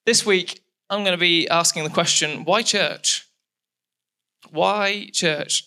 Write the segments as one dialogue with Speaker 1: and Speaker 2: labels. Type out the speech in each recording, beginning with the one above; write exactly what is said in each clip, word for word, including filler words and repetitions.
Speaker 1: This week, I'm going to be asking the question, why church? Why church?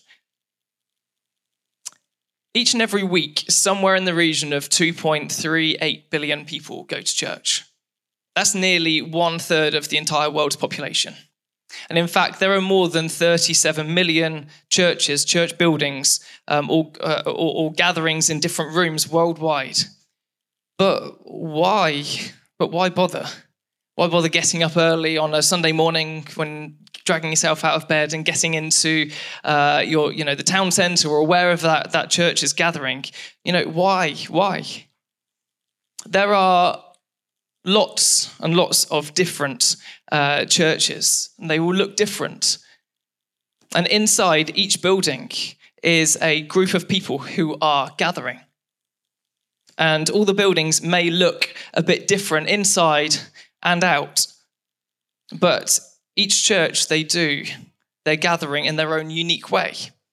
Speaker 1: Each and every week, somewhere in the region of two point three eight billion people go to church. That's nearly one third of the entire world's population. And in fact, there are more than thirty-seven million churches, church buildings, um, or, uh, or, or gatherings in different rooms worldwide. But why? But why bother? Why bother getting up early on a Sunday morning when dragging yourself out of bed and getting into uh, your, you know, the town centre or wherever that, that church is gathering? You know, why? Why? There are lots and lots of different uh, churches, and they will look different. And inside each building is a group of people who are gathering. And all the buildings may look a bit different inside and out, but each church they do, they're gathering in their own unique way.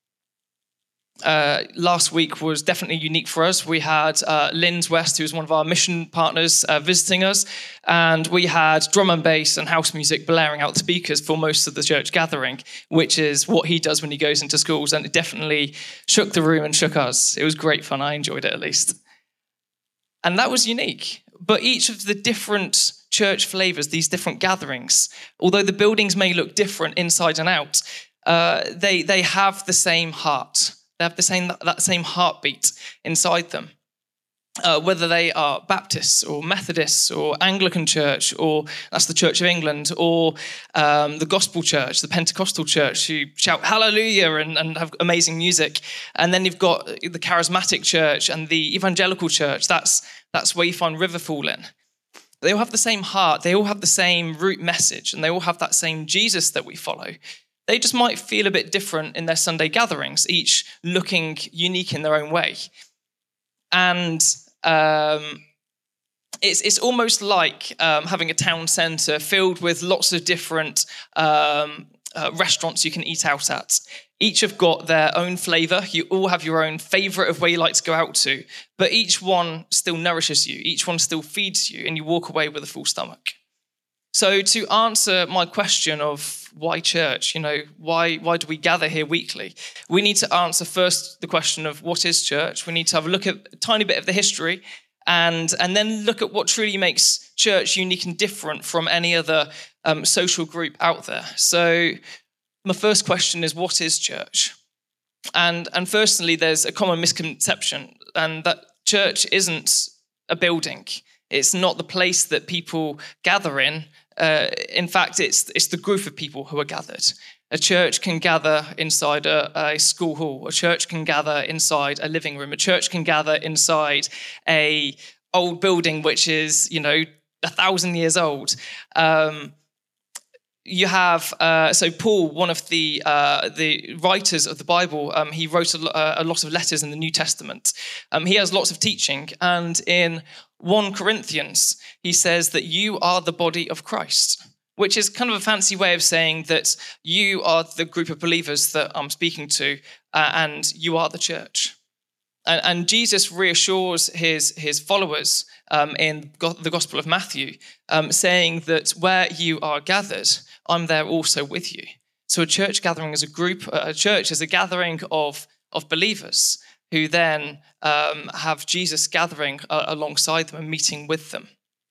Speaker 1: Uh, last week was definitely unique for us. We had uh, Linz West, who was one of our mission partners, uh, visiting us, and we had drum and bass and house music blaring out the speakers for most of the church gathering, which is what he does when he goes into schools, and it definitely shook the room and shook us. It was great fun. I enjoyed it, at least. And that was unique. But each of the different church flavors, these different gatherings, although the buildings may look different inside and out, uh, they they have the same heart. They have the same that same heartbeat inside them. Uh, whether they are Baptists or Methodists or Anglican Church, or that's the Church of England, or um, the Gospel Church, the Pentecostal Church, who shout hallelujah and, and have amazing music. And then you've got the Charismatic Church and the Evangelical Church. That's, that's where you find Riverfall in. They all have the same heart. They all have the same root message, and they all have that same Jesus that we follow. They just might feel a bit different in their Sunday gatherings, each looking unique in their own way. And um, it's it's almost like um, having a town centre filled with lots of different um, uh, restaurants you can eat out at. Each have got their own flavour. You all have your own favourite of where you like to go out to, but each one still nourishes you. Each one still feeds you, and you walk away with a full stomach. So to answer my question of why church, you know, why why do we gather here weekly? We need to answer first the question of what is church. We need to have a look at a tiny bit of the history, and, and then look at what truly makes church unique and different from any other um, social group out there. So my first question is, what is church? And, and firstly, there's a common misconception, and that church isn't a building. It's not the place that people gather in. Uh, in fact, it's it's the group of people who are gathered. A church can gather inside a, a school hall. A church can gather inside a living room. A church can gather inside a old building which is, you know, a thousand years old. Um, you have uh, so Paul, one of the uh, the writers of the Bible, um, he wrote a, a lot of letters in the New Testament. Um, he has lots of teaching, and in First Corinthians, he says that you are the body of Christ, which is kind of a fancy way of saying that you are the group of believers that I'm speaking to, uh, and you are the church. And, and Jesus reassures his, his followers um, in the Gospel of Matthew, um, saying that where you are gathered, I'm there also with you. So a church gathering is a group, a church is a gathering of, of believers who then um, have Jesus gathering uh, alongside them and meeting with them.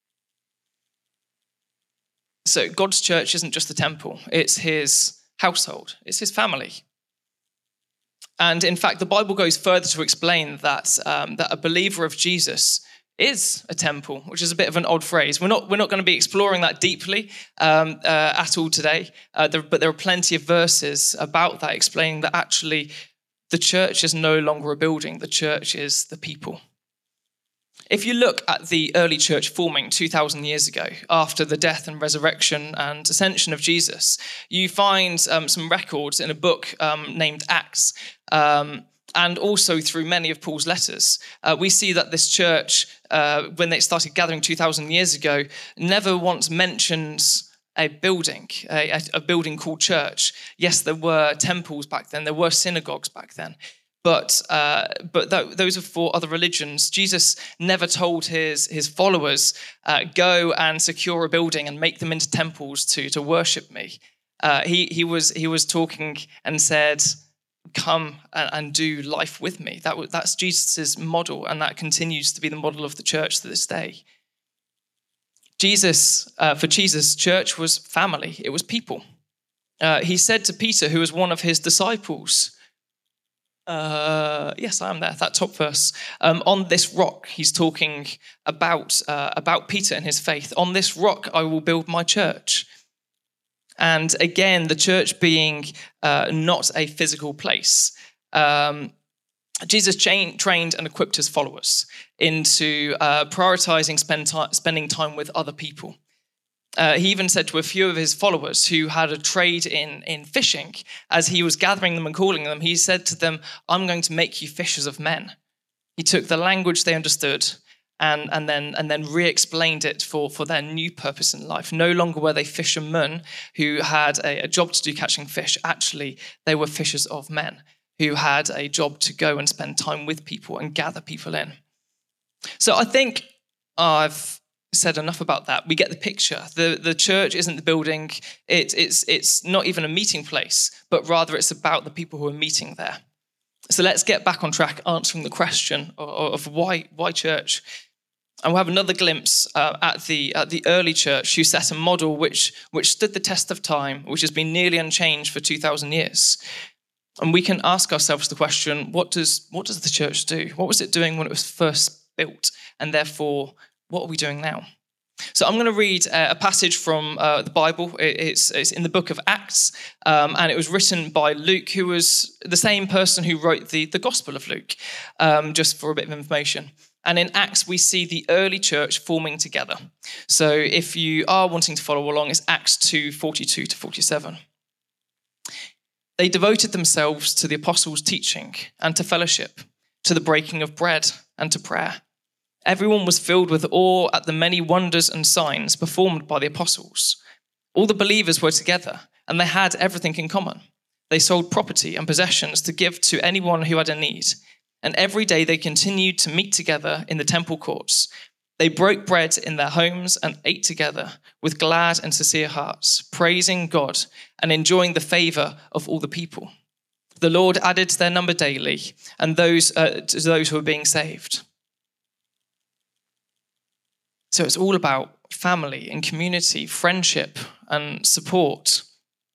Speaker 1: So God's church isn't just the temple, it's his household, it's his family. And in fact, the Bible goes further to explain that, um, that a believer of Jesus is a temple, which is a bit of an odd phrase. We're not, we're not going to be exploring that deeply um, uh, at all today, uh, there, but there are plenty of verses about that explaining that actually the church is no longer a building, the church is the people. If you look at the early church forming two thousand years ago, after the death and resurrection and ascension of Jesus, you find um, some records in a book um, named Acts, um, and also through many of Paul's letters. Uh, we see that this church, uh, when they started gathering two thousand years ago, never once mentions a building, a, a building called church. Yes, there were temples back then, there were synagogues back then, But uh, but th- those are for other religions. Jesus never told his his followers, uh, go and secure a building and make them into temples to to worship me. Uh, he he was he was talking and said, come and, and do life with me. That that's Jesus's model, and that continues to be the model of the church to this day. Jesus, uh, for Jesus, church was family. It was people. Uh, he said to Peter, who was one of his disciples, uh, yes, I am there, that top verse, um, on this rock, he's talking about, uh, about Peter and his faith. On this rock, I will build my church. And again, the church being uh, not a physical place. Um, Jesus chain, trained and equipped his followers into uh, prioritizing spend time, spending time with other people. Uh, he even said to a few of his followers who had a trade in, in fishing, as he was gathering them and calling them, he said to them, I'm going to make you fishers of men. He took the language they understood and, and then, and then re-explained it for, for their new purpose in life. No longer were they fishermen who had a, a job to do catching fish. Actually, they were fishers of men who had a job to go and spend time with people and gather people in. So I think I've said enough about that. We get the picture. The the church isn't the building. It, it's, it's not even a meeting place, but rather it's about the people who are meeting there. So let's get back on track answering the question of, of why, why church. And we'll have another glimpse uh, at the at the early church who set a model which, which stood the test of time, which has been nearly unchanged for two thousand years. And we can ask ourselves the question, what does what does the church do? What was it doing when it was first built? And therefore, what are we doing now? So I'm going to read a passage from uh, the Bible. It's, it's in the book of Acts, um, and it was written by Luke, who was the same person who wrote the, the Gospel of Luke, um, just for a bit of information. And in Acts, we see the early church forming together. So if you are wanting to follow along, it's Acts two, forty-two to forty-seven. They devoted themselves to the apostles' teaching and to fellowship, to the breaking of bread and to prayer. Everyone was filled with awe at the many wonders and signs performed by the apostles. All the believers were together, and they had everything in common. They sold property and possessions to give to anyone who had a need. And every day they continued to meet together in the temple courts. They broke bread in their homes and ate together with glad and sincere hearts, praising God and enjoying the favor of all the people. The Lord added to their number daily, and those uh, to those who were being saved. So it's all about family and community, friendship and support.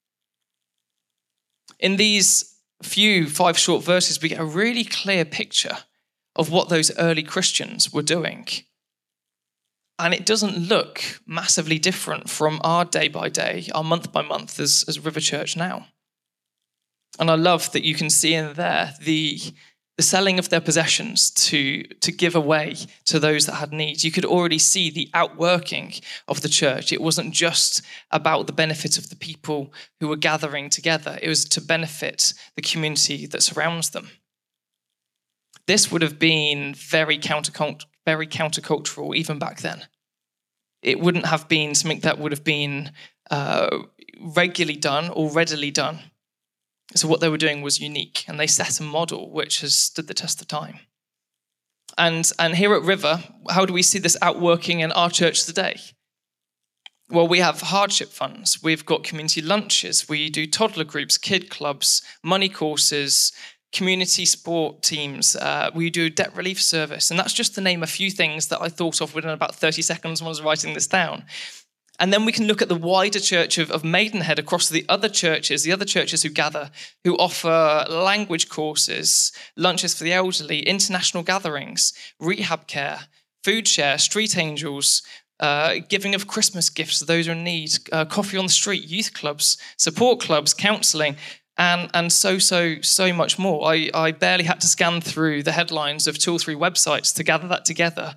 Speaker 1: In these few five short verses, we get a really clear picture of what those early Christians were doing. And it doesn't look massively different from our day by day, our month by month as, as River Church now. And I love that you can see in there the, the selling of their possessions to, to give away to those that had needs. You could already see the outworking of the church. It wasn't just about the benefit of the people who were gathering together. It was to benefit the community that surrounds them. This would have been very countercult- very countercultural even back then. It wouldn't have been something that would have been uh, regularly done or readily done. So what they were doing was unique, and they set a model which has stood the test of time. And, and here at River, how do we see this outworking in our church today? Well, we have hardship funds. We've got community lunches. We do toddler groups, kid clubs, money courses, community sport teams. Uh, we do debt relief service. And that's just to name a few things that I thought of within about thirty seconds when I was writing this down. And then we can look at the wider church of, of Maidenhead across the other churches, the other churches who gather, who offer language courses, lunches for the elderly, international gatherings, rehab care, food share, street angels, uh, giving of Christmas gifts to those who are in need, uh, coffee on the street, youth clubs, support clubs, counselling, and, and so, so, so much more. I, I barely had to scan through the headlines of two or three websites to gather that together.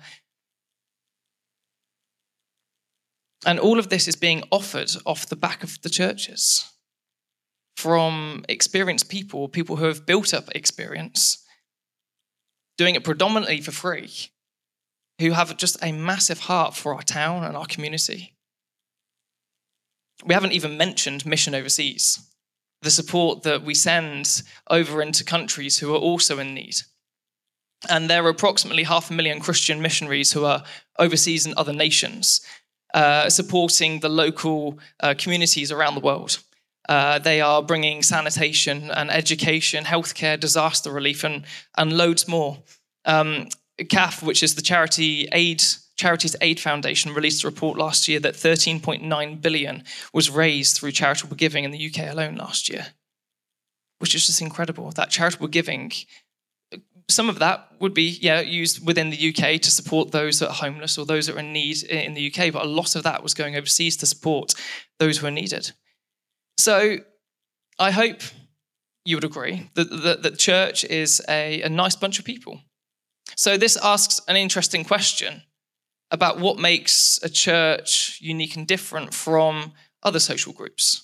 Speaker 1: And all of this is being offered off the back of the churches from experienced people, people who have built up experience, doing it predominantly for free, who have just a massive heart for our town and our community. We haven't even mentioned mission overseas. the support that we send over into countries who are also in need. And there are approximately half a million Christian missionaries who are overseas in other nations, uh, supporting the local uh, communities around the world. Uh, they are bringing sanitation and education, healthcare, disaster relief, and, and loads more. Um, C A F, which is the Charity Aid Charities Aid Foundation, released a report last year that thirteen point nine billion dollars was raised through charitable giving in the U K alone last year, which is just incredible. That charitable giving, some of that would be yeah used within the U K to support those that are homeless or those that are in need in the U K, but a lot of that was going overseas to support those who are needed. So I hope you would agree that the, the church is a, a nice bunch of people. So this asks an interesting question about what makes a church unique and different from other social groups.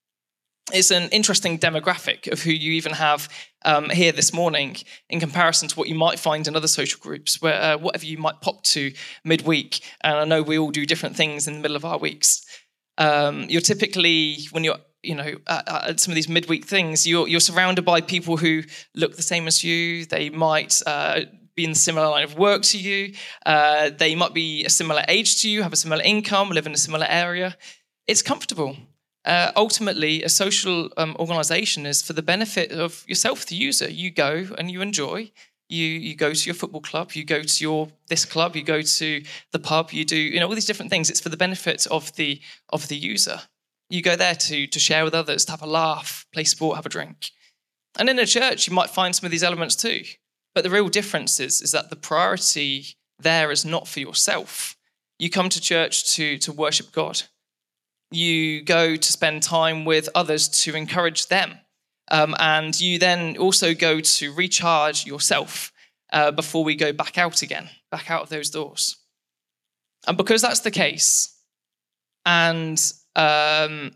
Speaker 1: It's an interesting demographic of who you even have um, here this morning in comparison to what you might find in other social groups, where uh, whatever you might pop to midweek, and I know we all do different things in the middle of our weeks. Um, you're typically, when you're you know, at, at some of these midweek things, you're, you're surrounded by people who look the same as you. They might uh, be in a similar line of work to you. Uh, they might be a similar age to you, have a similar income, live in a similar area. It's comfortable. Uh, ultimately, a social um, organisation is for the benefit of yourself, the user. You go and you enjoy. You you go to your football club. You go to your this club. You go to the pub. You do you know all these different things. It's for the benefit of the of the user. You go there to, to share with others, to have a laugh, play sport, have a drink. And in a church, you might find some of these elements too. But the real difference is, is that the priority there is not for yourself. You come to church to, to worship God. You go to spend time with others to encourage them. Um, and you then also go to recharge yourself uh, before we go back out again, back out of those doors. And because that's the case, and Um,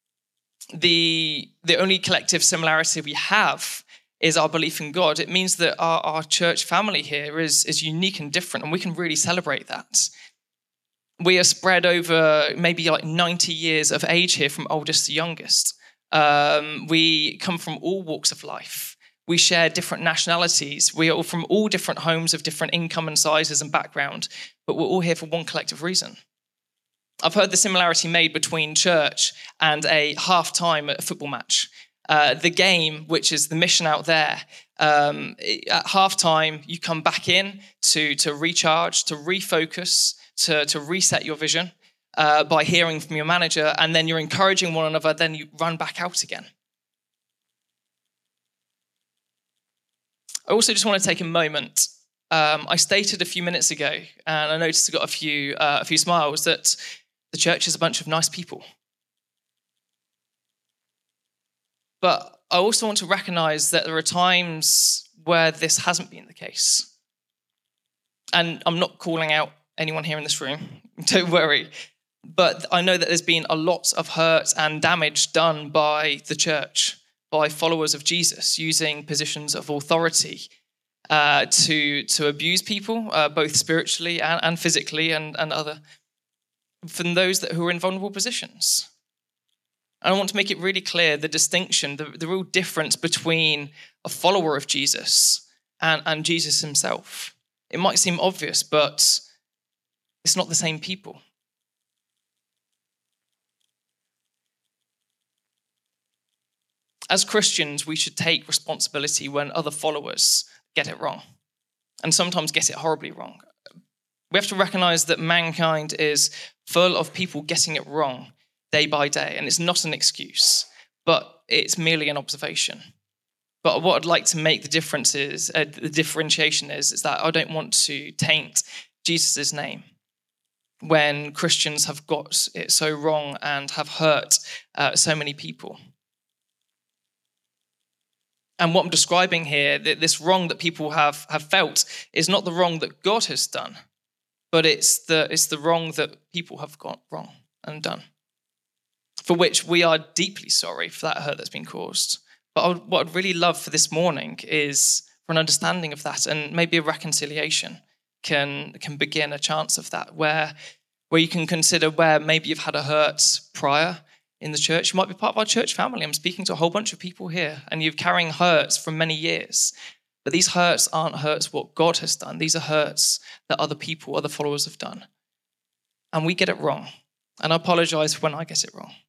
Speaker 1: the the only collective similarity we have is our belief in God. It means that our, our church family here is, is unique and different, and we can really celebrate that. We are spread over maybe like ninety years of age here, from oldest to youngest. Um, we come from all walks of life. We share different nationalities. We are all from all different homes of different income and sizes and background, but we're all here for one collective reason. I've heard the similarity made between church and a half-time at a football match. Uh, the game, which is the mission out there, um, at half-time, you come back in to, to recharge, to refocus, to, to reset your vision uh, by hearing from your manager, and then you're encouraging one another, then you run back out again. I also just want to take a moment. Um, I stated a few minutes ago, and I noticed I got a few, uh, a few smiles, that the church is a bunch of nice people. But I also want to recognize that there are times where this hasn't been the case. And I'm not calling out anyone here in this room, don't worry. But I know that there's been a lot of hurt and damage done by the church, by followers of Jesus, using positions of authority uh, to, to abuse people, uh, both spiritually and, and physically and, and other, from those that who are in vulnerable positions. And I want to make it really clear the distinction, the, the real difference between a follower of Jesus and, and Jesus himself. It might seem obvious, but it's not the same people. As Christians, we should take responsibility when other followers get it wrong, and sometimes get it horribly wrong. We have to recognize that mankind is full of people getting it wrong day by day, and it's not an excuse, but it's merely an observation. But what I'd like to make the difference is, uh, the differentiation is, is that I don't want to taint Jesus' name when Christians have got it so wrong and have hurt uh, so many people. And what I'm describing here, this wrong that people have, have felt, is not the wrong that God has done, but it's the, it's the wrong that people have got wrong and done, for which we are deeply sorry for that hurt that's been caused. But I would, what I'd really love for this morning is for an understanding of that, and maybe a reconciliation can, can begin, a chance of that, where, where you can consider where maybe you've had a hurt prior in the church. You might be part of our church family. I'm speaking to a whole bunch of people here, and you're carrying hurts from many years. But these hurts aren't hurts what God has done. These are hurts that other people, other followers have done. And we get it wrong. And I apologize when I get it wrong.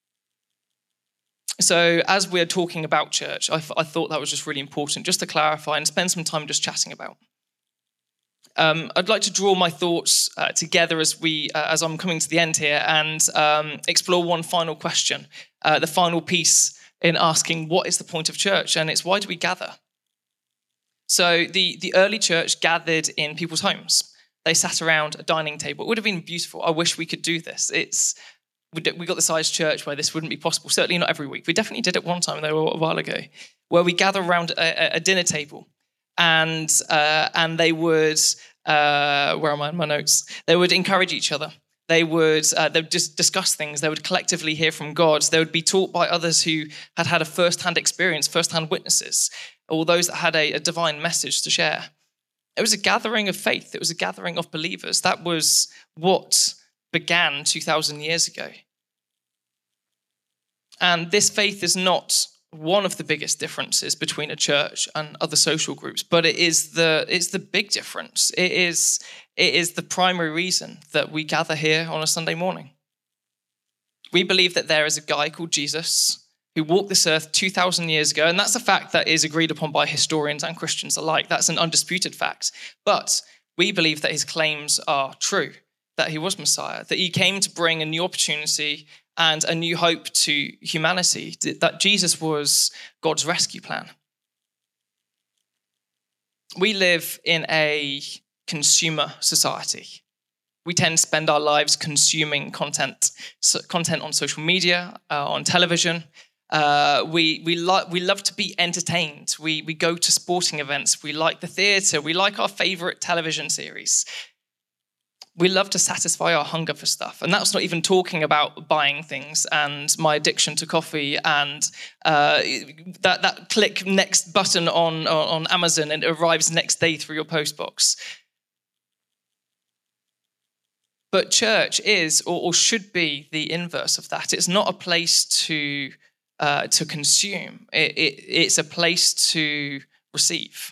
Speaker 1: So as we're talking about church, I, th- I thought that was just really important, just to clarify and spend some time just chatting about. Um, I'd like to draw my thoughts uh, together as we, uh, as I'm coming to the end here, and um, explore one final question, uh, the final piece in asking what is the point of church, and it's why do we gather? So the, the early church gathered in people's homes. They sat around a dining table. It would have been beautiful. I wish we could do this. It's we got the size church where this wouldn't be possible. Certainly not every week. We definitely did it one time, though, a while ago, where we gather around a, a dinner table, and uh, and they would uh, where am I in my notes? They would encourage each other. They would uh, they would just discuss things. They would collectively hear from God. They would be taught by others who had had a first-hand experience, first-hand witnesses, or those that had a, a divine message to share. It was a gathering of faith. It was a gathering of believers. That was what began two thousand years ago. And this faith is not one of the biggest differences between a church and other social groups, but it is the it's the big difference. It is it is the primary reason that we gather here on a Sunday morning. We believe that there is a guy called Jesus who walked this earth two thousand years ago, and that's a fact that is agreed upon by historians and Christians alike. That's an undisputed fact. But we believe that his claims are true, that he was Messiah, that he came to bring a new opportunity and a new hope to humanity, that Jesus was God's rescue plan. We live in a consumer society. We tend to spend our lives consuming content, so content on social media, uh, on television. Uh, we we, lo- we love to be entertained. We, we go to sporting events. We like the theatre. We like our favorite television series. We love to satisfy our hunger for stuff. And that's not even talking about buying things and my addiction to coffee and uh, that, that click next button on, on Amazon and it arrives next day through your postbox. But church is or, or should be the inverse of that. It's not a place to, uh, to consume. It, it, it's a place to receive.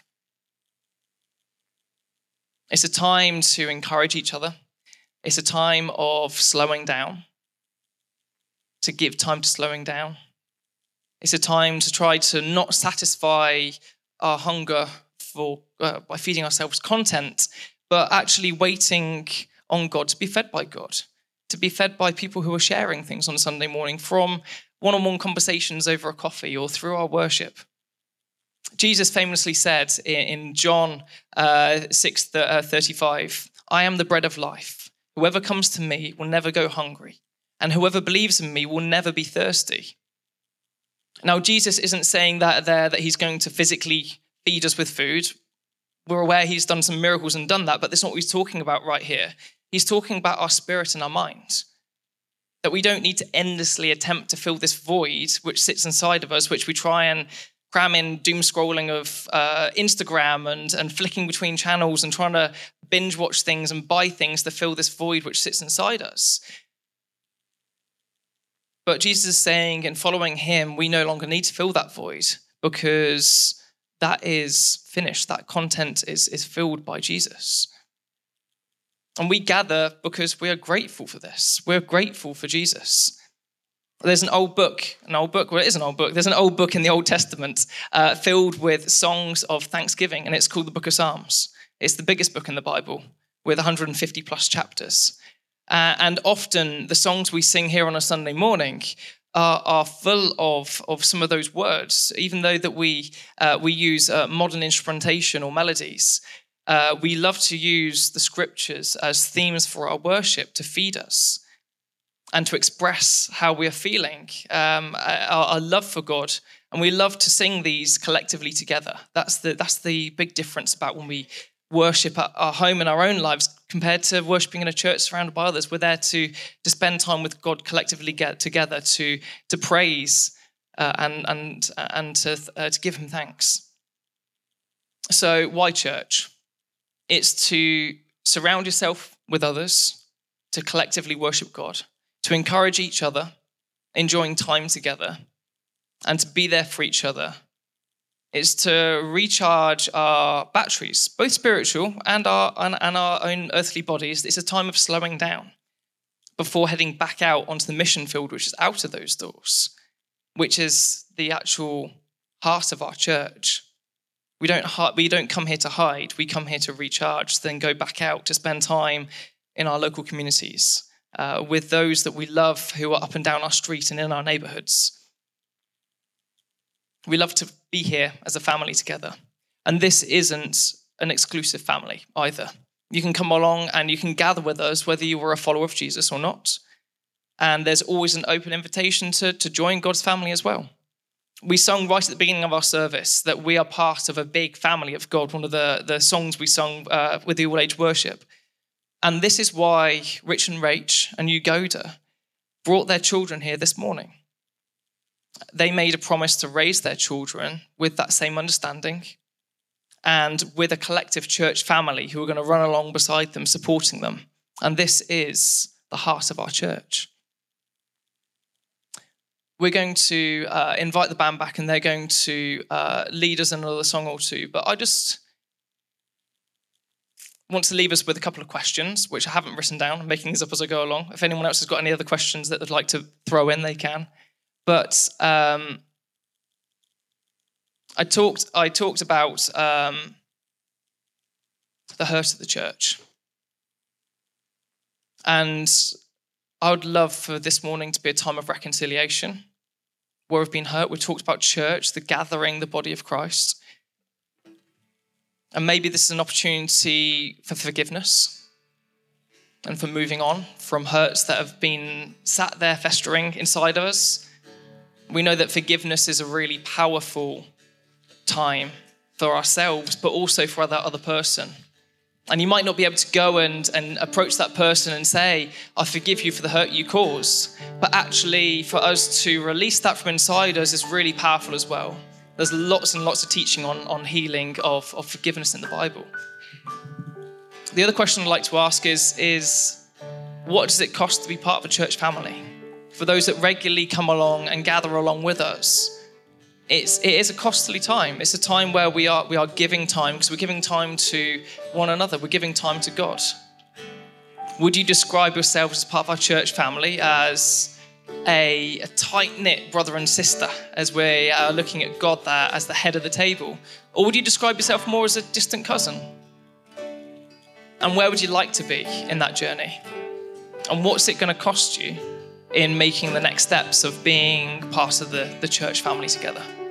Speaker 1: It's a time to encourage each other. It's a time of slowing down, to give time to slowing down. It's a time to try to not satisfy our hunger for uh, by feeding ourselves content, but actually waiting on God to be fed by God, to be fed by people who are sharing things on a Sunday morning, from one-on-one conversations over a coffee or through our worship. Jesus famously said in John uh, six thirty-five, "I am the bread of life. Whoever comes to me will never go hungry, and whoever believes in me will never be thirsty." Now, Jesus isn't saying that there that he's going to physically feed us with food. We're aware he's done some miracles and done that, but that's not what he's talking about right here. He's talking about our spirit and our mind. That we don't need to endlessly attempt to fill this void which sits inside of us, which we try and cram in doom scrolling of uh, Instagram and, and flicking between channels and trying to binge watch things and buy things to fill this void which sits inside us. But Jesus is saying, in following him, we no longer need to fill that void because that is finished. That content is, is filled by Jesus. And we gather because we are grateful for this. We're grateful for Jesus. There's an old book, an old book, well, it is an old book. There's an old book in the Old Testament uh, filled with songs of thanksgiving, and it's called the Book of Psalms. It's the biggest book in the Bible with one hundred fifty plus chapters. Uh, and often the songs we sing here on a Sunday morning are, are full of, of some of those words, even though that we, uh, we use uh, modern instrumentation or melodies. Uh, we love to use the scriptures as themes for our worship to feed us and to express how we are feeling, um, our, our love for God. And we love to sing these collectively together. That's the that's the big difference about when we worship at our home in our own lives compared to worshiping in a church surrounded by others. We're there to, to spend time with God collectively get together, to, to praise uh, and, and, and to, uh, to give him thanks. So why church? It's to surround yourself with others, to collectively worship God, to encourage each other, enjoying time together, and to be there for each other. It's to recharge our batteries, both spiritual and our, and, and our own earthly bodies. It's a time of slowing down before heading back out onto the mission field, which is out of those doors, which is the actual heart of our church. We don't, we don't come here to hide. We come here to recharge, then go back out to spend time in our local communities uh, with those that we love who are up and down our street and in our neighborhoods. We love to be here as a family together. And this isn't an exclusive family either. You can come along and you can gather with us whether you were a follower of Jesus or not. And there's always an open invitation to, to join God's family as well. We sung right at the beginning of our service that we are part of a big family of God, one of the, the songs we sung uh, with the all-age worship. And this is why Rich and Rach and Ugoda brought their children here this morning. They made a promise to raise their children with that same understanding and with a collective church family who are going to run along beside them, supporting them. And this is the heart of our church. We're going to uh, invite the band back and they're going to uh, lead us in another song or two. But I just want to leave us with a couple of questions, which I haven't written down. I'm making these up as I go along. If anyone else has got any other questions that they'd like to throw in, they can. But um, I talked I talked about um, the hurt of the church. And I would love for this morning to be a time of reconciliation where we've been hurt. We talked about church, the gathering, the body of Christ. And maybe this is an opportunity for forgiveness and for moving on from hurts that have been sat there festering inside of us. We know that forgiveness is a really powerful time for ourselves, but also for that other person. And you might not be able to go and, and approach that person and say, I forgive you for the hurt you caused. But actually, for us to release that from inside us is really powerful as well. There's lots and lots of teaching on, on healing of, of forgiveness in the Bible. The other question I'd like to ask is, is, what does it cost to be part of a church family? For those that regularly come along and gather along with us, it's, it is a costly time. It's a time where we are, we are giving time because we're giving time to one another. We're giving time to God. Would you describe yourself as part of our church family as a, a tight-knit brother and sister as we are looking at God there as the head of the table? Or would you describe yourself more as a distant cousin? And where would you like to be in that journey? And what's it going to cost you in making the next steps of being part of the, the church family together?